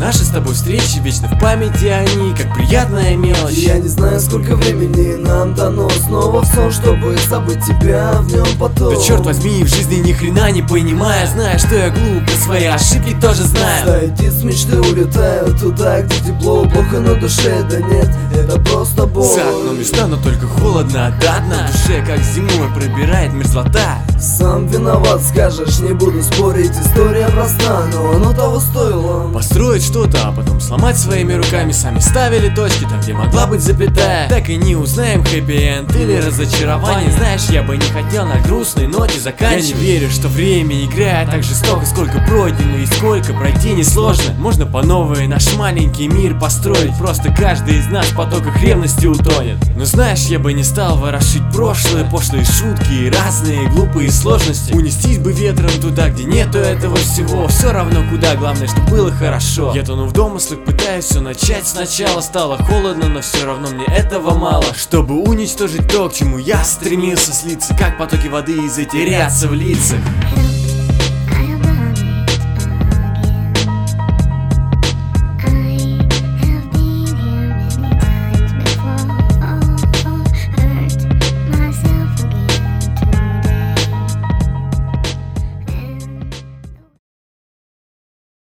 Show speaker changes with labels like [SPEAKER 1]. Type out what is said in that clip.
[SPEAKER 1] Наши с тобой встречи вечно в памяти они, как приятная мелочь.
[SPEAKER 2] Я не знаю, сколько времени нам дано снова в сон, чтобы забыть тебя в нем потом.
[SPEAKER 1] Да черт возьми, в жизни ни хрена не понимая, зная, что я глуп, и свои ошибки тоже знаю.
[SPEAKER 2] Эти с мечты улетают туда, где тепло, плохо на душе, да нет, это просто боль.
[SPEAKER 1] За окном весна, но только холодно, отдатно. В душе, как зимой, пробирает мерзлота.
[SPEAKER 2] Сам виноват, скажешь, не буду спорить, история проста, но оно того стоило.
[SPEAKER 1] Построить что-то, а потом сломать своими руками. Сами ставили точки там, где могла быть запятая. Так и не узнаем хэппи-энд или разочарование. Знаешь, я бы не хотел на грустной ноте заканчивать. Я не верю, что время играет так жестоко. Сколько пройдено и сколько пройти несложно. Можно по новой наш маленький мир построить. Просто каждый из нас в потоках ревности утонет. Но знаешь, я бы не стал ворошить прошлое, пошлые шутки и разные глупые сложности. Унестись бы ветром туда, где нету этого всего. Все равно куда, главное, что было хорошо. Я тону в домыслах, пытаюсь все начать сначала. Стало холодно, но все равно мне этого мало. Чтобы уничтожить то, к чему я стремился слиться, как потоки воды и затеряться в лицах.